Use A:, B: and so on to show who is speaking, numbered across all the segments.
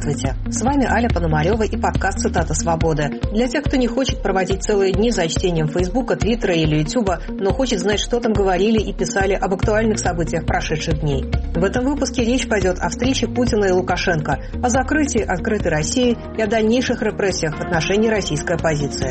A: Здравствуйте! С вами Аля Пономарева и подкаст «Цитата свободы». Для тех, кто не хочет проводить целые дни за чтением Фейсбука, Твиттера или Ютуба, но хочет знать, что там говорили и писали об актуальных событиях прошедших дней. В этом выпуске речь пойдет о встрече Путина и Лукашенко, о закрытии открытой России и о дальнейших репрессиях в отношении российской оппозиции.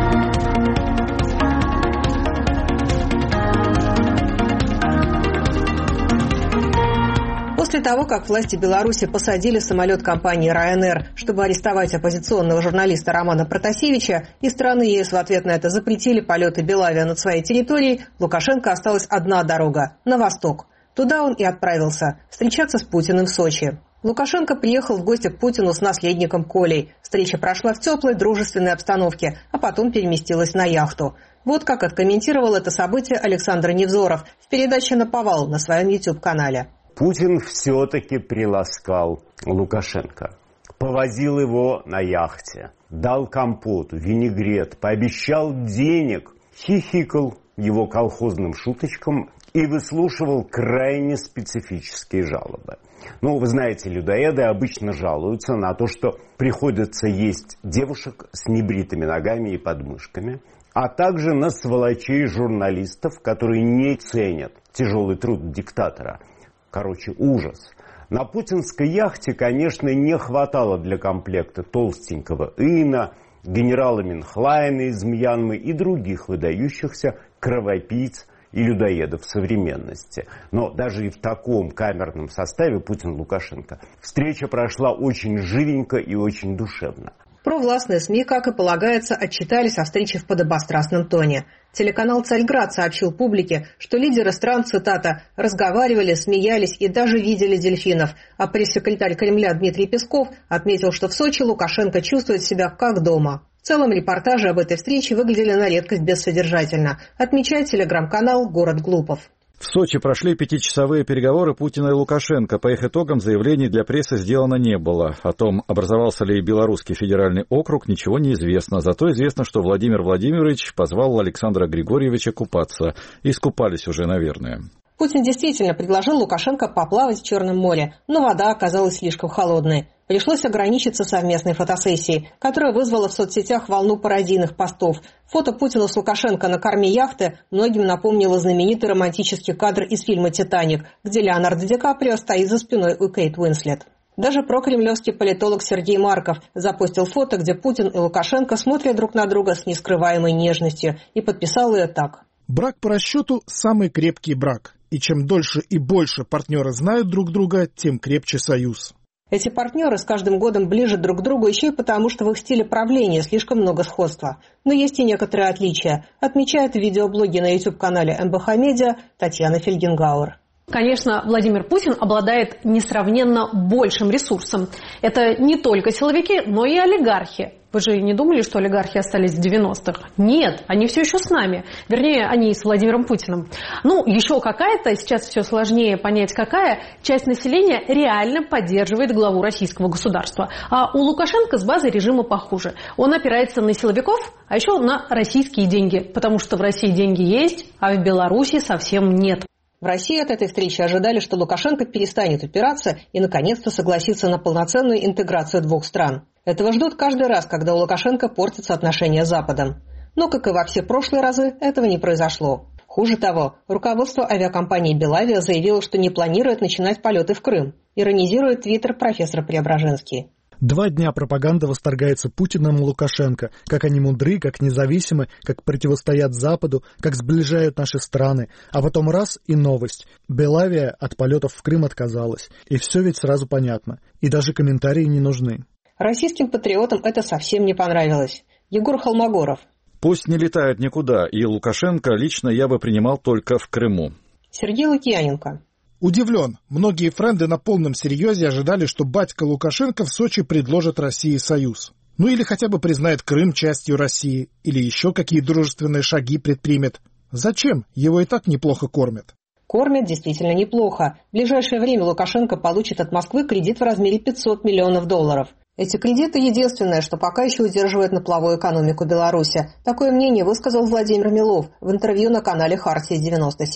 A: После того, как власти Беларуси посадили самолет компании Ryanair, чтобы арестовать оппозиционного журналиста Романа Протасевича, и страны ЕС в ответ на это запретили полеты Белавиа над своей территорией, Лукашенко осталась одна дорога – на восток. Туда он и отправился – встречаться с Путиным в Сочи. Лукашенко приехал в гости к Путину с наследником Колей. Встреча прошла в теплой, дружественной обстановке, а потом переместилась на яхту. Вот как откомментировал это событие Александр Невзоров в передаче «Наповал» на своем YouTube-канале.
B: Путин все-таки приласкал Лукашенко. Повозил его на яхте, дал компоту, винегрет, пообещал денег, хихикал его колхозным шуточкам и выслушивал крайне специфические жалобы. Ну, вы знаете, людоеды обычно жалуются на то, что приходится есть девушек с небритыми ногами и подмышками, а также на сволочей журналистов, которые не ценят тяжелый труд диктатора. Короче, ужас. На путинской яхте, конечно, не хватало для комплекта толстенького Ина, генерала Минхлайна из Мьянмы и других выдающихся кровопийц и людоедов современности. Но даже и в таком камерном составе Путин-Лукашенко встреча прошла очень живенько и очень душевно.
A: Провластные СМИ, как и полагается, отчитались о встрече в подобострастном тоне. Телеканал «Царьград» сообщил публике, что лидеры стран, цитата, «разговаривали, смеялись и даже видели дельфинов», а пресс-секретарь Кремля Дмитрий Песков отметил, что в Сочи Лукашенко чувствует себя как дома. В целом репортажи об этой встрече выглядели на редкость бессодержательно, отмечает телеграм-канал «Город Глупов».
C: В Сочи прошли 5-часовые переговоры Путина и Лукашенко. По их итогам заявлений для прессы сделано не было. О том, образовался ли Белорусский федеральный округ, ничего не известно. Зато известно, что Владимир Владимирович позвал Александра Григорьевича купаться. Искупались уже, наверное.
A: Путин действительно предложил Лукашенко поплавать в Черном море, но вода оказалась слишком холодной. Пришлось ограничиться совместной фотосессией, которая вызвала в соцсетях волну пародийных постов. Фото Путина с Лукашенко на корме яхты многим напомнило знаменитый романтический кадр из фильма «Титаник», где Леонардо Ди Каприо стоит за спиной у Кейт Уинслет. Даже прокремлевский политолог Сергей Марков запостил фото, где Путин и Лукашенко смотрят друг на друга с нескрываемой нежностью, и подписал ее так.
D: Брак по расчету – самый крепкий брак. И чем дольше и больше партнеры знают друг друга, тем крепче союз.
A: Эти партнеры с каждым годом ближе друг к другу еще и потому, что в их стиле правления слишком много сходства. Но есть и некоторые отличия, отмечает в видеоблоге на YouTube-канале МБХ Медиа Татьяна Фельгенгауэр.
E: Конечно, Владимир Путин обладает несравненно большим ресурсом. Это не только силовики, но и олигархи. Вы же не думали, что олигархи остались в 90-х? Нет, они все еще с нами. Вернее, они с Владимиром Путиным. Ну, еще какая-то, сейчас все сложнее понять какая, часть населения реально поддерживает главу российского государства. А у Лукашенко с базой режима похуже. Он опирается на силовиков, а еще на российские деньги. Потому что в России деньги есть, а в Беларуси совсем нет.
A: В России от этой встречи ожидали, что Лукашенко перестанет упираться и наконец-то согласится на полноценную интеграцию двух стран. Этого ждут каждый раз, когда у Лукашенко портятся отношения с Западом. Но, как и во все прошлые разы, этого не произошло. Хуже того, руководство авиакомпании «Белавиа» заявило, что не планирует начинать полеты в Крым. Иронизирует твиттер профессора Преображенский.
D: 2 дня пропаганда восторгается Путиным и Лукашенко, как они мудры, как независимы, как противостоят Западу, как сближают наши страны. А потом раз и новость. Белавиа от полетов в Крым отказалась. И все ведь сразу понятно. И даже комментарии не нужны.
A: Российским патриотам это совсем не понравилось. Егор Холмогоров.
C: Пусть не летают никуда, и Лукашенко лично я бы принимал только в Крыму.
A: Сергей Лукьяненко.
D: Удивлен. Многие френды на полном серьезе ожидали, что батька Лукашенко в Сочи предложит России союз. Ну или хотя бы признает Крым частью России, или еще какие дружественные шаги предпримет. Зачем? Его и так неплохо кормят.
A: Кормят действительно неплохо. В ближайшее время Лукашенко получит от Москвы кредит в размере $500 миллионов. Эти кредиты единственное, что пока еще удерживает на плаву экономику Беларуси. Такое мнение высказал Владимир Милов в интервью на канале «Хартия-97».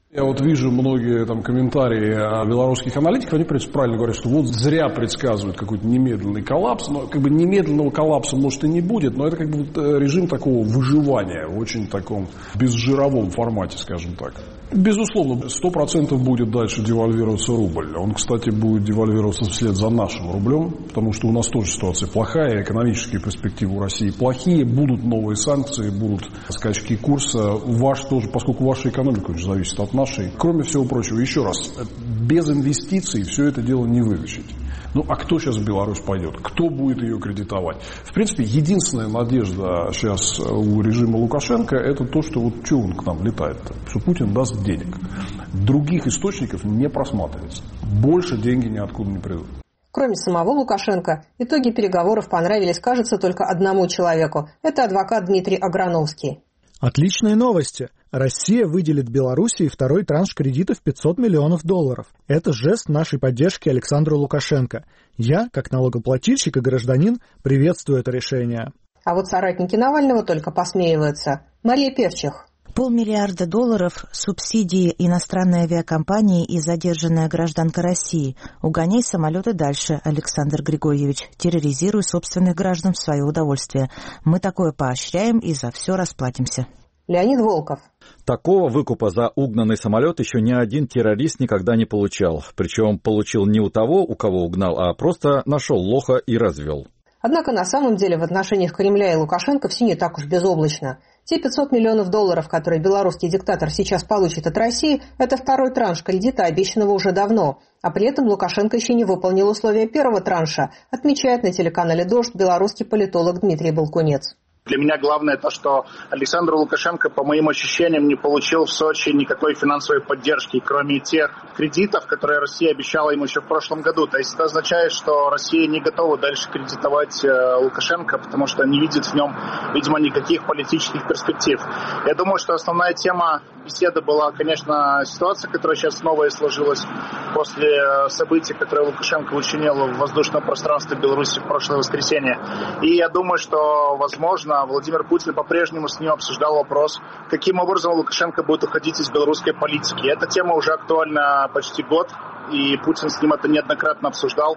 F: Я вот вижу многие там комментарии белорусских аналитиков, они, в принципе, правильно говорят, что вот зря предсказывают какой-то немедленный коллапс, но как бы немедленного коллапса, может, и не будет, но это как бы вот режим такого выживания в очень таком безжировом формате, скажем так. Безусловно, 100% будет дальше девальвироваться рубль. Он, кстати, будет девальвироваться вслед за нашим рублем, потому что у нас тоже ситуация плохая, экономические перспективы у России плохие, будут новые санкции, будут скачки курса. Ваш тоже, поскольку ваша экономика уже зависит от нашей. Кроме всего прочего, еще раз, без инвестиций все это дело не вытащить. Ну, а кто сейчас в Беларусь пойдет? Кто будет ее кредитовать? В принципе, единственная надежда сейчас у режима Лукашенко – это то, что вот что он к нам летает-то? Что Путин даст денег. Других источников не просматривается. Больше деньги ниоткуда не придут.
A: Кроме самого Лукашенко, итоги переговоров понравились, кажется, только одному человеку. Это адвокат Дмитрий Аграновский.
D: Отличные новости. Россия выделит Белоруссии второй транш кредитов в $500 миллионов. Это жест нашей поддержки Александру Лукашенко. Я, как налогоплательщик и гражданин, приветствую это решение.
A: А вот соратники Навального только посмеиваются. Мария Певчих.
G: $500 миллиарда субсидии иностранной авиакомпании и задержанная гражданка России. Угоняй самолеты дальше, Александр Григорьевич. Терроризируй собственных граждан в свое удовольствие. Мы такое поощряем и за все расплатимся.
A: Леонид Волков.
C: Такого выкупа за угнанный самолет еще ни один террорист никогда не получал. Причем получил не у того, у кого угнал, а просто нашел лоха и развел.
A: Однако на самом деле в отношениях Кремля и Лукашенко все не так уж безоблачно. Те $500 миллионов, которые белорусский диктатор сейчас получит от России, это второй транш кредита, обещанного уже давно. А при этом Лукашенко еще не выполнил условия первого транша, отмечает на телеканале «Дождь» белорусский политолог Дмитрий Балкунец.
H: Для меня главное то, что Александр Лукашенко, по моим ощущениям, не получил в Сочи никакой финансовой поддержки, кроме тех кредитов, которые Россия обещала ему еще в прошлом году. То есть это означает, что Россия не готова дальше кредитовать Лукашенко, потому что не видит в нем, видимо, никаких политических перспектив. Я думаю, что основная тема беседы была, конечно, ситуация, которая сейчас новая сложилась после событий, которые Лукашенко учинил в воздушном пространстве Беларуси в прошлое воскресенье. И я думаю, что, возможно, Владимир Путин по-прежнему с ним обсуждал вопрос, каким образом Лукашенко будет уходить из белорусской политики. Эта тема уже актуальна почти год, и Путин с ним это неоднократно обсуждал.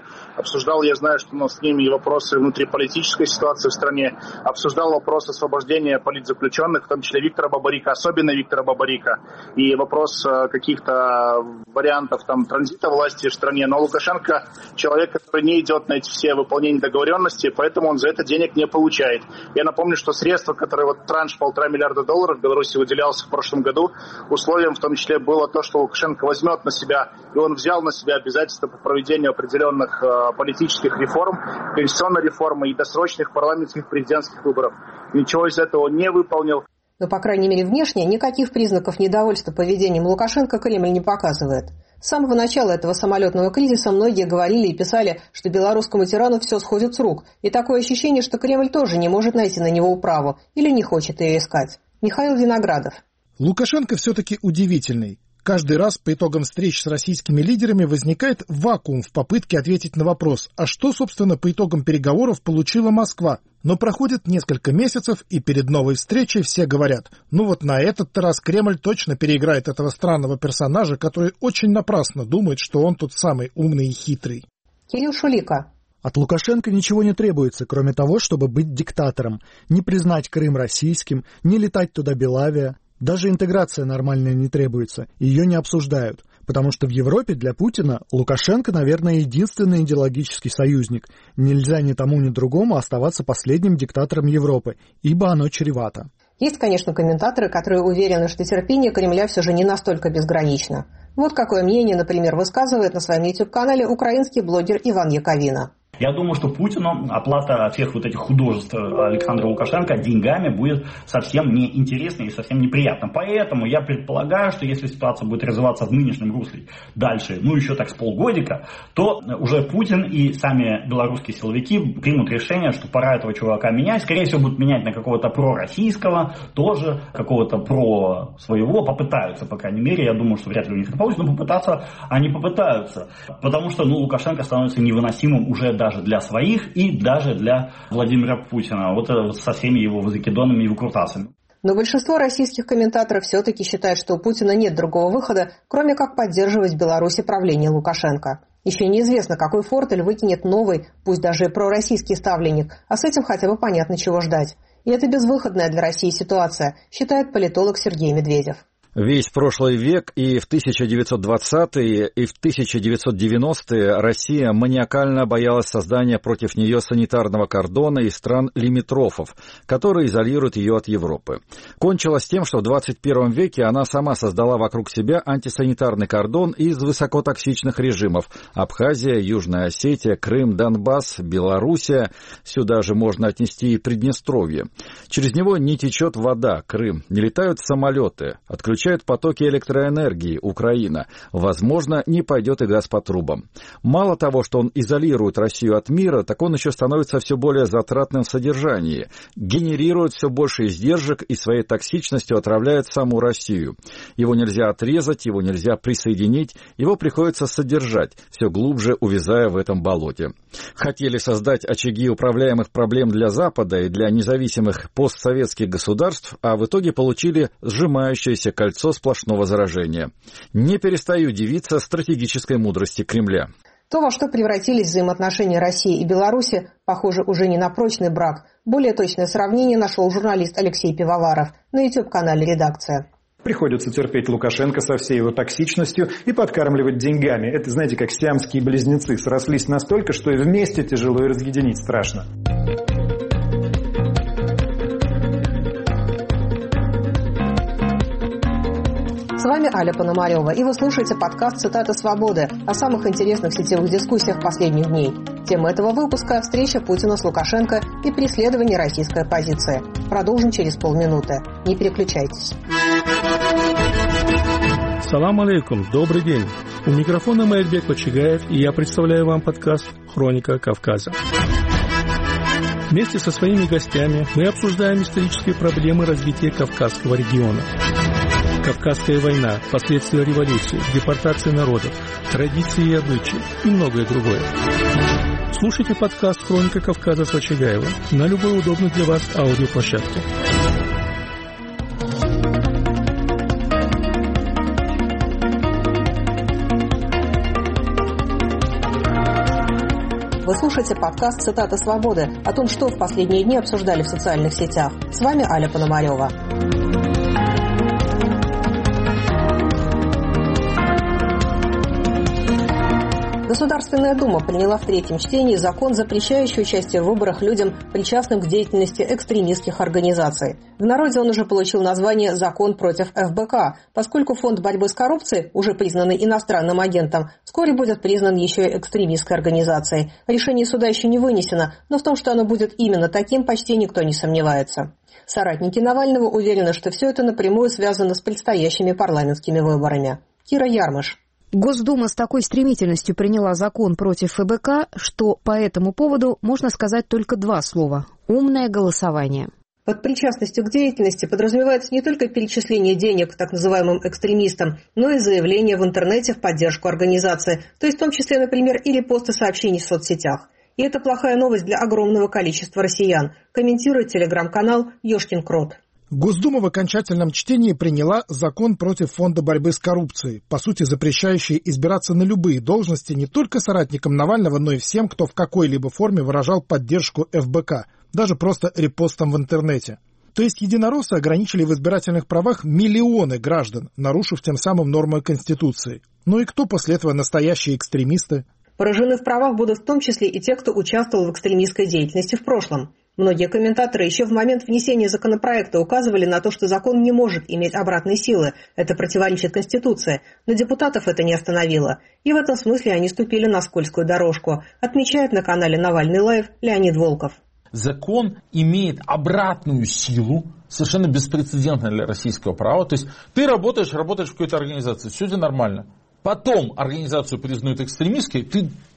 H: Я знаю, что с ним и вопросы внутриполитической ситуации в стране, обсуждал вопрос освобождения политзаключенных, в том числе Виктора Бабарика, особенно Виктора Бабарика, и вопрос каких-то вариантов транзита власти в стране. Но Лукашенко человек, который не идет на эти все выполнения договоренностей, поэтому он за это денег не получает. Я напомню, что средства, которые транш $1,5 миллиарда в Беларуси выделялся в прошлом году, условием в том числе было то, что Лукашенко возьмет на себя, и он взял на себя обязательства по проведению определенных политических реформ, конституционной реформы и досрочных парламентских президентских выборов. Ничего из этого не выполнил.
A: Но, по крайней мере, внешне никаких признаков недовольства поведением Лукашенко Кремль не показывает. С самого начала этого самолетного кризиса многие говорили и писали, что белорусскому тирану все сходит с рук, и такое ощущение, что Кремль тоже не может найти на него управу или не хочет ее искать. Михаил Виноградов.
I: Лукашенко все-таки удивительный. Каждый раз по итогам встреч с российскими лидерами возникает вакуум в попытке ответить на вопрос, а что, собственно, по итогам переговоров получила Москва? Но проходит несколько месяцев, и перед новой встречей все говорят, ну вот на этот раз Кремль точно переиграет этого странного персонажа, который очень напрасно думает, что он тут самый умный и хитрый.
A: Кирилл Шулика.
D: От Лукашенко ничего не требуется, кроме того, чтобы быть диктатором, не признать Крым российским, не летать туда Белавия. Даже интеграция нормальная не требуется, ее не обсуждают, потому что в Европе для Путина Лукашенко, наверное, единственный идеологический союзник. Нельзя ни тому, ни другому оставаться последним диктатором Европы, ибо оно чревато.
A: Есть, конечно, комментаторы, которые уверены, что терпение Кремля все же не настолько безгранично. Вот какое мнение, например, высказывает на своем YouTube-канале украинский блогер Иван Яковина.
J: Я думаю, что Путину оплата всех вот этих художеств Александра Лукашенко деньгами будет совсем неинтересна и совсем неприятна. Поэтому я предполагаю, что если ситуация будет развиваться в нынешнем русле дальше, еще так с полгодика, то уже Путин и сами белорусские силовики примут решение, что пора этого чувака менять. Скорее всего, будут менять на какого-то пророссийского, тоже какого-то про своего, попытаются, по крайней мере. Я думаю, что вряд ли у них это получится, но попытаться они попытаются. Потому что Лукашенко становится невыносимым уже даже для своих и даже для Владимира Путина. Вот со всеми его закидонами и выкрутасами.
A: Но большинство российских комментаторов все-таки считают, что у Путина нет другого выхода, кроме как поддерживать в Беларуси правление Лукашенко. Еще неизвестно, какой фортель выкинет новый, пусть даже и пророссийский ставленник, а с этим хотя бы понятно, чего ждать. И это безвыходная для России ситуация, считает политолог Сергей Медведев.
C: Весь прошлый век и в 1920-е, и в 1990-е Россия маниакально боялась создания против нее санитарного кордона из стран лимитрофов, которые изолируют ее от Европы. Кончилось тем, что в 21 веке она сама создала вокруг себя антисанитарный кордон из высокотоксичных режимов: Абхазия, Южная Осетия, Крым, Донбасс, Белоруссия, сюда же можно отнести и Приднестровье. Через него не течет вода, Крым, не летают самолеты, отключают потоки электроэнергии, Украина. Возможно, не пойдет и газ по трубам. Мало того, что он изолирует Россию от мира, так он еще становится все более затратным в содержании, генерирует все больше издержек и своей токсичностью отравляет саму Россию. Его нельзя отрезать, его нельзя присоединить, его приходится содержать, все глубже увязая в этом болоте. Хотели создать очаги управляемых проблем для Запада и для независимых постсоветских государств, а в итоге получили сжимающееся кольцо сплошного заражения. Не перестаю удивиться стратегической мудрости Кремля.
A: То, во что превратились взаимоотношения России и Беларуси, похоже уже не на прочный брак. Более точное сравнение нашел журналист Алексей Пивоваров на YouTube-канале «Редакция».
K: Приходится терпеть Лукашенко со всей его токсичностью и подкармливать деньгами. Это, знаете, как сиамские близнецы. Срослись настолько, что и вместе тяжело и разъединить страшно.
A: С вами Аля Пономарева, и вы слушаете подкаст «Цитата свободы» о самых интересных сетевых дискуссиях последних дней. Тема этого выпуска – встреча Путина с Лукашенко и преследование российской оппозиции. Продолжим через полминуты. Не переключайтесь.
L: Салам алейкум, добрый день. У микрофона Маэльбек Очигаев, и я представляю вам подкаст «Хроника Кавказа». Вместе со своими гостями мы обсуждаем исторические проблемы развития Кавказского региона. Кавказская война, последствия революции, депортации народов, традиции и обычаи и многое другое. Слушайте подкаст «Хроника Кавказа» с Очигаевым на любой удобной для вас аудиоплощадке.
A: Вы слушаете подкаст «Цитата свободы» о том, что в последние дни обсуждали в социальных сетях. С вами Аля Пономарева. Государственная Дума приняла в третьем чтении закон, запрещающий участие в выборах людям, причастным к деятельности экстремистских организаций. В народе он уже получил название «Закон против ФБК», поскольку Фонд борьбы с коррупцией, уже признанный иностранным агентом, вскоре будет признан еще и экстремистской организацией. Решение суда еще не вынесено, но в том, что оно будет именно таким, почти никто не сомневается. Соратники Навального уверены, что все это напрямую связано с предстоящими парламентскими выборами. Кира Ярмыш.
M: Госдума с такой стремительностью приняла закон против ФБК, что по этому поводу можно сказать только два слова – умное голосование.
A: Под причастностью к деятельности подразумевается не только перечисление денег так называемым экстремистам, но и заявления в интернете в поддержку организации, то есть в том числе, например, и репосты сообщений в соцсетях. И это плохая новость для огромного количества россиян, комментирует телеграм-канал «Ёшкин Крот».
I: Госдума в окончательном чтении приняла закон против Фонда борьбы с коррупцией, по сути запрещающий избираться на любые должности не только соратникам Навального, но и всем, кто в какой-либо форме выражал поддержку ФБК, даже просто репостом в интернете. То есть единороссы ограничили в избирательных правах миллионы граждан, нарушив тем самым нормы Конституции. Ну и кто после этого настоящие экстремисты?
A: Поражены в правах будут в том числе и те, кто участвовал в экстремистской деятельности в прошлом. Многие комментаторы еще в момент внесения законопроекта указывали на то, что закон не может иметь обратной силы. Это противоречит Конституции. Но депутатов это не остановило. И в этом смысле они ступили на скользкую дорожку, отмечает на канале «Навальный лайв» Леонид Волков.
N: Закон имеет обратную силу, совершенно беспрецедентно для российского права. То есть ты работаешь в какой-то организации, все это нормально. Потом организацию признают экстремистской, ты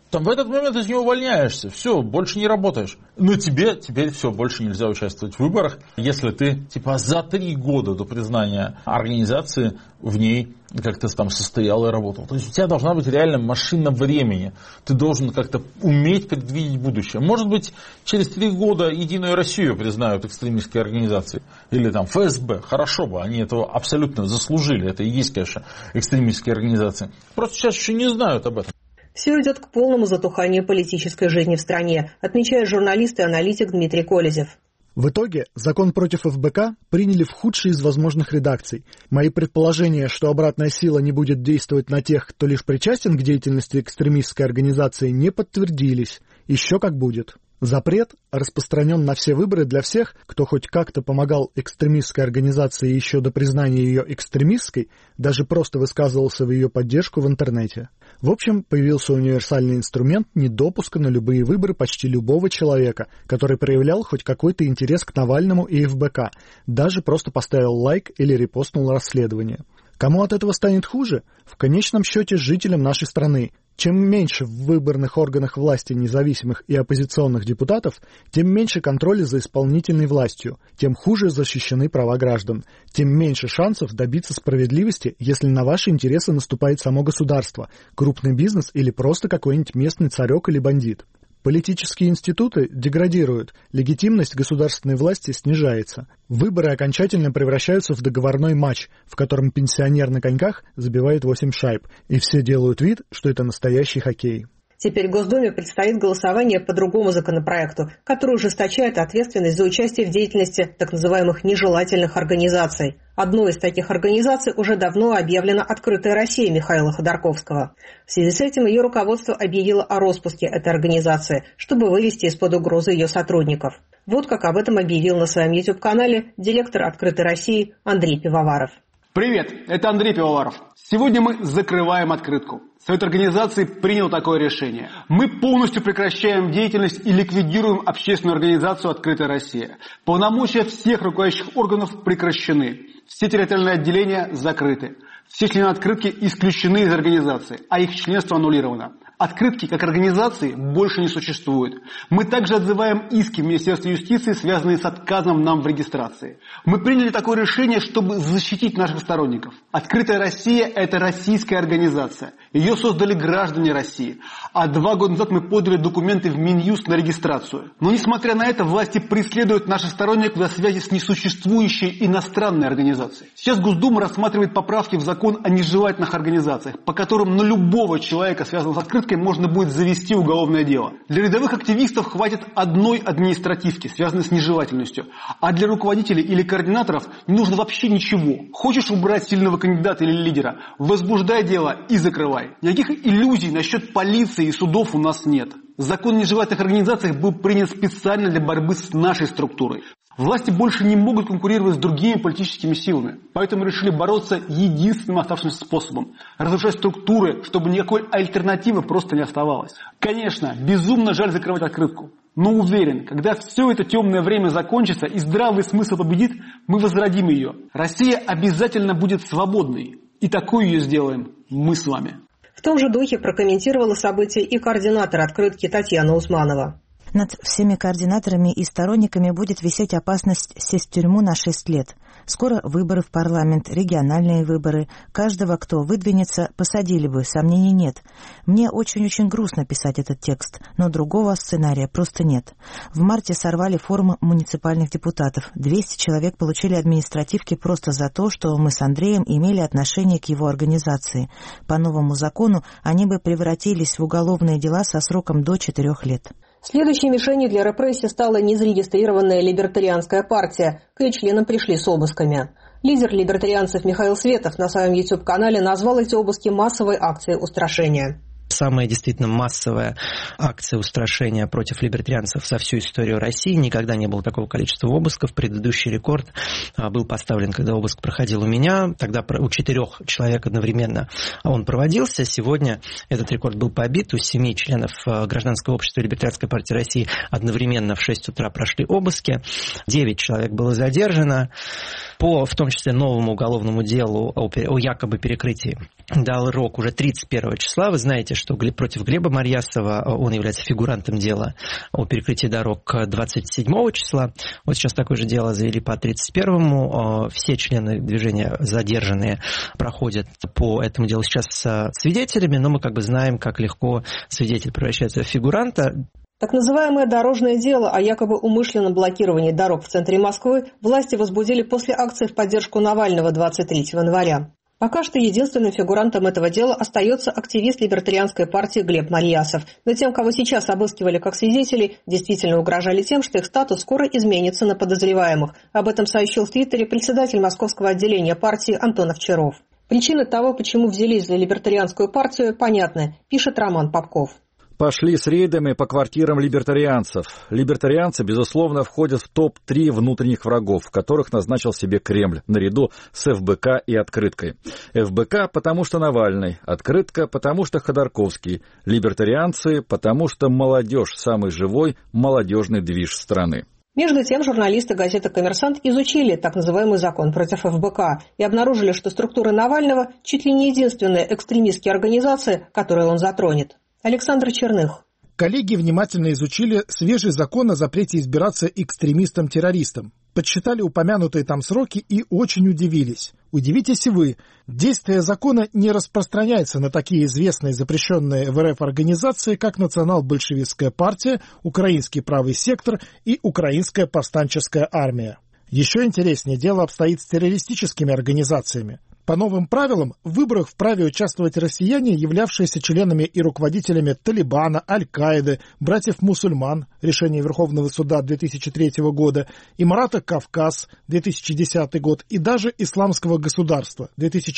N: Там в этот момент из него увольняешься, все, больше не работаешь. Но тебе теперь все, больше нельзя участвовать в выборах, если ты за 3 года до признания организации в ней как-то там состоял и работал. То есть у тебя должна быть реально машина времени. Ты должен как-то уметь предвидеть будущее. Может быть, через 3 года Единую Россию признают экстремистской организацией. Или там ФСБ. Хорошо бы, они этого абсолютно заслужили. Это и есть, конечно, экстремистские организации. Просто сейчас еще не знают об этом.
A: Все идет к полному затуханию политической жизни в стране, отмечает журналист и аналитик Дмитрий Колезев.
D: В итоге закон против ФБК приняли в худшей из возможных редакций. Мои предположения, что обратная сила не будет действовать на тех, кто лишь причастен к деятельности экстремистской организации, не подтвердились. Еще как будет. Запрет распространен на все выборы для всех, кто хоть как-то помогал экстремистской организации еще до признания ее экстремистской, даже просто высказывался в ее поддержку в интернете. В общем, появился универсальный инструмент недопуска на любые выборы почти любого человека, который проявлял хоть какой-то интерес к Навальному и ФБК, даже просто поставил лайк или репостнул расследование. Кому от этого станет хуже? В конечном счете жителям нашей страны. Чем меньше в выборных органах власти независимых и оппозиционных депутатов, тем меньше контроля за исполнительной властью, тем хуже защищены права граждан, тем меньше шансов добиться справедливости, если на ваши интересы наступает само государство, крупный бизнес или просто какой-нибудь местный царек или бандит. Политические институты деградируют, легитимность государственной власти снижается. Выборы окончательно превращаются в договорной матч, в котором пенсионер на коньках забивает 8 шайб, и все делают вид, что это настоящий хоккей.
A: Теперь Госдуме предстоит голосование по другому законопроекту, который ужесточает ответственность за участие в деятельности так называемых нежелательных организаций. Одной из таких организаций уже давно объявлена «Открытая Россия» Михаила Ходорковского. В связи с этим ее руководство объявило о распуске этой организации, чтобы вывести из-под угрозы ее сотрудников. Вот как об этом объявил на своем YouTube-канале директор «Открытой России» Андрей Пивоваров.
O: Привет, это Андрей Пивоваров. Сегодня мы закрываем открытку. Совет организации принял такое решение. Мы полностью прекращаем деятельность и ликвидируем общественную организацию «Открытая Россия». Полномочия всех руководящих органов прекращены. Все территориальные отделения закрыты. Все члены открытки исключены из организации, а их членство аннулировано. Открытки как организации больше не существует. Мы также отзываем иски в Министерство юстиции, связанные с отказом нам в регистрации. Мы приняли такое решение, чтобы защитить наших сторонников. Открытая Россия – это российская организация. Ее создали граждане России. А 2 года назад мы подали документы в Минюст на регистрацию. Но несмотря на это, власти преследуют наших сторонников за связи с несуществующей иностранной организацией. Сейчас Госдума рассматривает поправки в закон о нежелательных организациях, по которым на любого человека, связанного с открыткой, можно будет завести уголовное дело. Для рядовых активистов хватит одной административки, связанной с нежелательностью. А для руководителей или координаторов не нужно вообще ничего. Хочешь убрать сильного кандидата или лидера? Возбуждай дело и закрывай. Никаких иллюзий насчет полиции и судов у нас нет. Закон о нежелательных организациях был принят специально для борьбы с нашей структурой. Власти больше не могут конкурировать с другими политическими силами. Поэтому решили бороться единственным оставшимся способом – разрушать структуры, чтобы никакой альтернативы просто не оставалось. Конечно, безумно жаль закрывать открытку. Но уверен, когда все это темное время закончится и здравый смысл победит, мы возродим ее. Россия обязательно будет свободной. И такую ее сделаем мы с вами.
A: В том же духе прокомментировала событие и координатор открытки Татьяна Усманова.
G: Над всеми координаторами и сторонниками будет висеть опасность сесть в тюрьму на 6 лет. Скоро выборы в парламент, региональные выборы. Каждого, кто выдвинется, посадили бы, сомнений нет. Мне очень-очень грустно писать этот текст, но другого сценария просто нет. В марте сорвали форум муниципальных депутатов. 200 человек получили административки просто за то, что мы с Андреем имели отношение к его организации. По новому закону они бы превратились в уголовные дела со сроком до 4 лет.
A: Следующей мишенью для репрессий стала незарегистрированная либертарианская партия. К ее членам пришли с обысками. Лидер либертарианцев Михаил Светов на своем YouTube-канале назвал эти обыски массовой акцией устрашения.
P: Самая действительно массовая акция устрашения против либертарианцев за всю историю России. Никогда не было такого количества обысков. Предыдущий рекорд был поставлен, когда обыск проходил у меня. Тогда у 4 человек одновременно он проводился. Сегодня этот рекорд был побит. У 7 членов Гражданского общества Либертарианской партии России одновременно в 6 утра прошли обыски. 9 человек было задержано. По, в том числе, новому уголовному делу о якобы перекрытии дал рок уже 31 числа. Вы знаете, что против Глеба Марьясова, он является фигурантом дела о перекрытии дорог 27 числа. Вот сейчас такое же дело завели по 31-му. Все члены движения задержанные проходят по этому делу сейчас с свидетелями, но мы как бы знаем, как легко свидетель превращается в фигуранта.
A: Так называемое дорожное дело о якобы умышленном блокировании дорог в центре Москвы власти возбудили после акции в поддержку Навального 23 января. Пока что единственным фигурантом этого дела остается активист либертарианской партии Глеб Марьясов. Но тем, кого сейчас обыскивали как свидетелей, действительно угрожали тем, что их статус скоро изменится на подозреваемых. Об этом сообщил в Твиттере председатель московского отделения партии Антон Овчаров. Причины того, почему взялись за либертарианскую партию, понятны, пишет Роман Попков.
C: Пошли с рейдами по квартирам либертарианцев. Либертарианцы, безусловно, входят в топ-3 внутренних врагов, которых назначил себе Кремль, наряду с ФБК и Открыткой. ФБК, потому что Навальный, Открытка, потому что Ходорковский, либертарианцы, потому что молодежь, самый живой молодежный движ страны.
A: Между тем, журналисты газеты «Коммерсант» изучили так называемый закон против ФБК и обнаружили, что структура Навального чуть ли не единственная экстремистская организация, которую он затронет. Александр Черных.
I: Коллеги внимательно изучили свежий закон о запрете избираться экстремистам-террористам, подсчитали упомянутые там сроки и очень удивились. Удивитесь и вы. Действие закона не распространяется на такие известные запрещенные в РФ организации, как Национал-большевистская партия, Украинский правый сектор и Украинская повстанческая армия. Еще интереснее дело обстоит с террористическими организациями. По новым правилам, в выборах вправе участвовать россияне, являвшиеся членами и руководителями Талибана, Аль-Каиды, братьев-мусульман, решение Верховного суда 2003 года, Имарата Кавказ, 2010 год, и даже Исламского государства,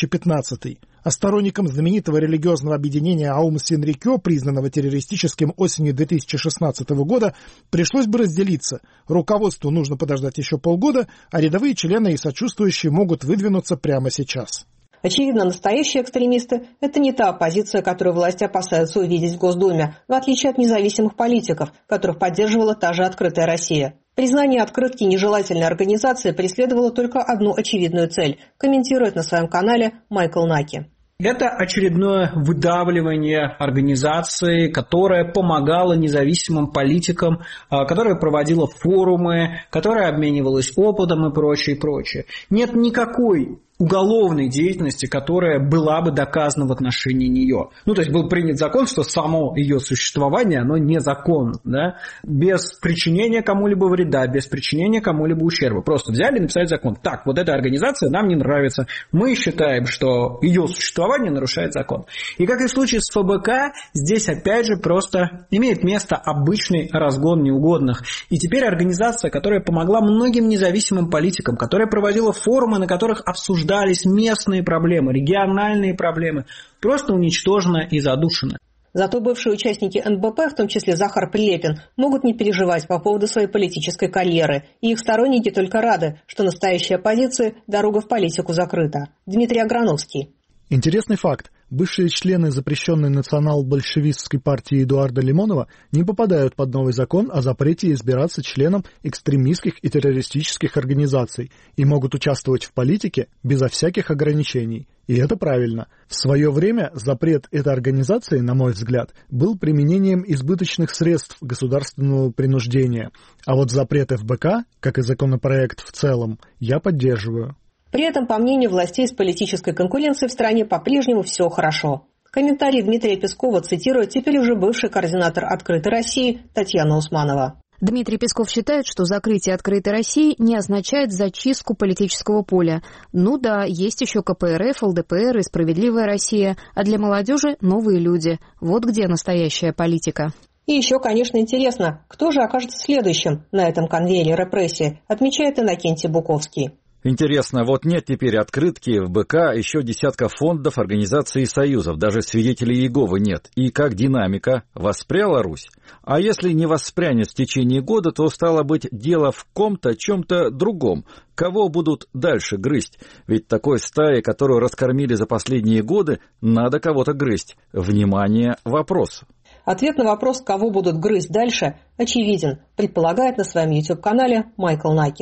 I: 2015. А сторонникам знаменитого религиозного объединения Аум Синрикё, признанного террористическим осенью 2016 года, пришлось бы разделиться. Руководству нужно подождать еще полгода, а рядовые члены и сочувствующие могут выдвинуться прямо сейчас.
A: Очевидно, настоящие экстремисты – это не та оппозиция, которую власти опасаются увидеть в Госдуме, в отличие от независимых политиков, которых поддерживала та же «Открытая Россия». Признание «Открытки» нежелательной организации преследовало только одну очевидную цель, комментирует на своем канале Майкл Наки.
Q: Это очередное выдавливание организации, которая помогала независимым политикам, которая проводила форумы, которая обменивалась опытом и прочее, прочее. Нет никакой уголовной деятельности, которая была бы доказана в отношении нее. То есть был принят закон, что само ее существование, оно незаконно, да? Без причинения кому-либо вреда, без причинения кому-либо ущерба. Просто взяли и написали закон. Так, вот эта организация нам не нравится. Мы считаем, что ее существование нарушает закон. И как и в случае с ФБК, здесь опять же просто имеет место обычный разгон неугодных. И теперь организация, которая помогла многим независимым политикам, которая проводила форумы, на которых обсуждались местные проблемы, региональные проблемы, просто уничтожена и задушена.
A: Зато бывшие участники НБП, в том числе Захар Прилепин, могут не переживать по поводу своей политической карьеры. И их сторонники только рады, что настоящей оппозиции дорога в политику закрыта. Дмитрий Аграновский.
D: Интересный факт. Бывшие члены запрещенной национал-большевистской партии Эдуарда Лимонова не попадают под новый закон о запрете избираться членом экстремистских и террористических организаций и могут участвовать в политике безо всяких ограничений. И это правильно. В свое время запрет этой организации, на мой взгляд, был применением избыточных средств государственного принуждения. А вот запрет ФБК, как и законопроект в целом, я поддерживаю.
A: При этом, по мнению властей, с политической конкуренцией в стране по-прежнему все хорошо. Комментарий Дмитрия Пескова цитирует теперь уже бывший координатор «Открытой России» Татьяна Усманова.
M: Дмитрий Песков считает, что закрытие «Открытой России» не означает зачистку политического поля. Ну да, есть еще КПРФ, ЛДПР и «Справедливая Россия», а для молодежи новые люди. Вот где настоящая политика.
A: И еще, конечно, интересно, кто же окажется следующим на этом конвейере репрессий, отмечает Иннокентий Буковский.
C: Интересно, вот нет теперь Открытки, ФБК, еще десятков фондов, организаций и союзов, даже свидетелей Иеговы нет. И как динамика? Воспряла Русь? А если не воспрянет в течение года, то стало быть дело в ком-то, чем-то другом. Кого будут дальше грызть? Ведь такой стаи, которую раскормили за последние годы, надо кого-то грызть. Внимание, вопрос.
A: Ответ на вопрос, кого будут грызть дальше, очевиден, предполагает на своем YouTube-канале Майкл Наки.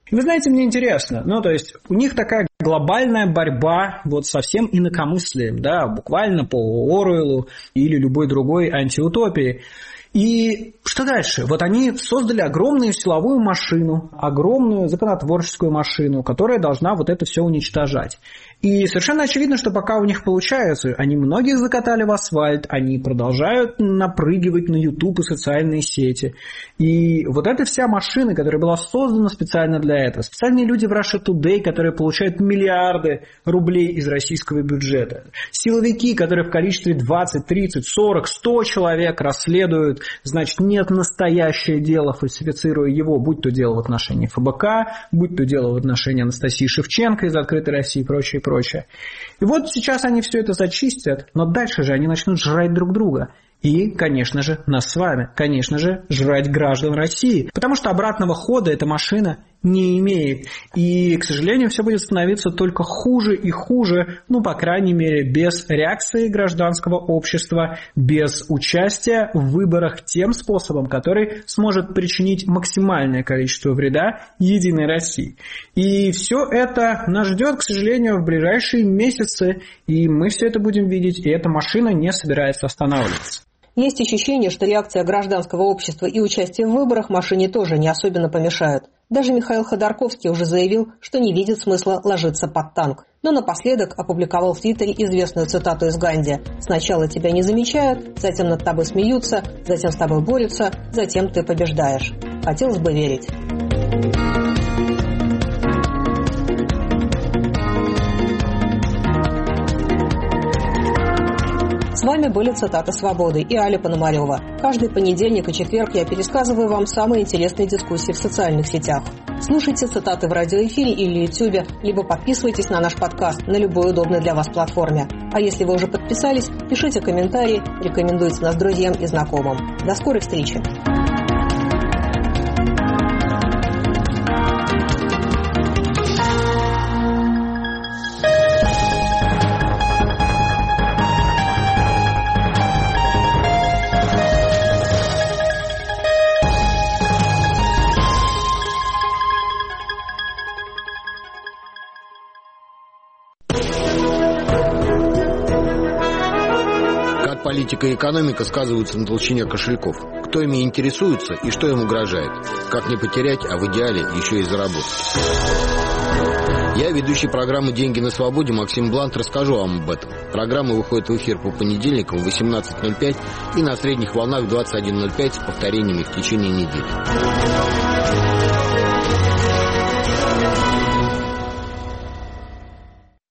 Q: И вы знаете, мне интересно, то есть у них такая глобальная борьба вот со всем инакомыслием, да, буквально по Оруэллу или любой другой антиутопии. И что дальше? Вот они создали огромную силовую машину, огромную законотворческую машину, которая должна вот это все уничтожать. И совершенно очевидно, что пока у них получается, они многих закатали в асфальт, они продолжают напрыгивать на YouTube и социальные сети. И вот эта вся машина, которая была создана специально для этого, специальные люди в Russia Today, которые получают миллиарды рублей из российского бюджета, силовики, которые в количестве 20, 30, 40, 100 человек расследуют, значит, нет настоящее дело, фальсифицируя его, будь то дело в отношении ФБК, будь то дело в отношении Анастасии Шевченко из «Открытой России» и прочее, прочее. И вот сейчас они все это зачистят, но дальше же они начнут жрать друг друга. И, конечно же, нас с вами, конечно же, жрать граждан России. Потому что обратного хода эта машина не имеет. И, к сожалению, все будет становиться только хуже и хуже, по крайней мере, без реакции гражданского общества, без участия в выборах тем способом, который сможет причинить максимальное количество вреда Единой России. И все это нас ждет, к сожалению, в ближайшие месяцы, и мы все это будем видеть, и эта машина не собирается останавливаться.
A: Есть ощущение, что реакция гражданского общества и участие в выборах машине тоже не особенно помешают. Даже Михаил Ходорковский уже заявил, что не видит смысла ложиться под танк. Но напоследок опубликовал в Твиттере известную цитату из Ганди: «Сначала тебя не замечают, затем над тобой смеются, затем с тобой борются, затем ты побеждаешь». Хотелось бы верить. С вами были «Цитаты свободы» и Аля Пономарева. Каждый понедельник и четверг я пересказываю вам самые интересные дискуссии в социальных сетях. Слушайте «Цитаты» в радиоэфире или Ютубе, либо подписывайтесь на наш подкаст на любой удобной для вас платформе. А если вы уже подписались, пишите комментарии, рекомендуйте нас друзьям и знакомым. До скорой встречи!
R: Политика и экономика сказываются на толщине кошельков. Кто ими интересуется и что им угрожает? Как не потерять, а в идеале еще и заработать? Я, ведущий программы «Деньги на свободе» Максим Блант, расскажу вам об этом. Программа выходит в эфир по понедельникам в 18:05 и на средних волнах в 21:05 с повторениями в течение недели.